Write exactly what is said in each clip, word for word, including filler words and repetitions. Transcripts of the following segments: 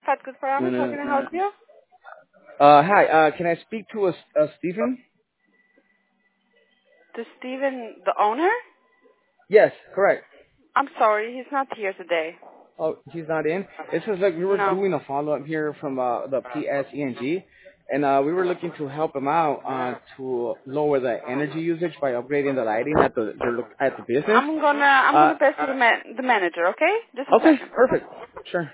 Hot Good No, Parameters, how no, can I help no. you? Uh, hi. Uh, can I speak to a, a Stephen? To Steven, the owner? Yes, correct. I'm sorry, he's not here today. Oh, he's not in. It says like we were No. doing a follow up here from uh, the P S E N G, and uh, we were looking to help him out uh, to lower the energy usage by upgrading the lighting at the their lo- at the business. I'm gonna, I'm Uh, gonna pass to the, man, the manager, okay? Just a okay, second. perfect. Sure.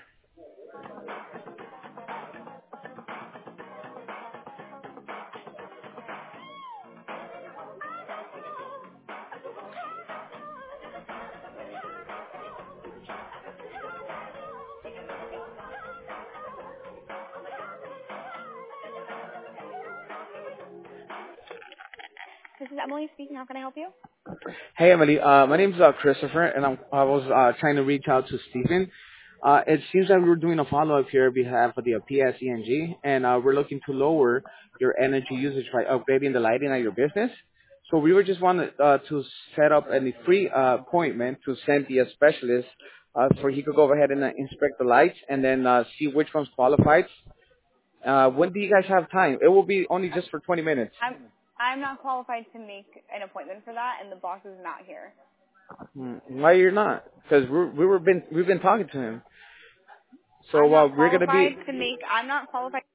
This is Emily speaking. How can I help you? Hey Emily, uh, my name's uh, Christopher, and I'm, I was uh, trying to reach out to Stephen. Uh, it seems that we were doing a follow-up here on behalf of the uh, P S E N G, and uh, we're looking to lower your energy usage by upgrading the lighting at your business. So we were just wanted uh, to set up a free uh, appointment to send the uh, specialist uh, so he could go ahead and uh, inspect the lights and then uh, see which one's qualified. Uh, when do you guys have time? It will be only just for twenty minutes. I'm I'm not qualified to make an appointment for that, and the boss is not here. Hmm, why you're not? Because we we were been we've been talking to him. I'm So uh, not we're gonna be qualified to make. I'm not qualified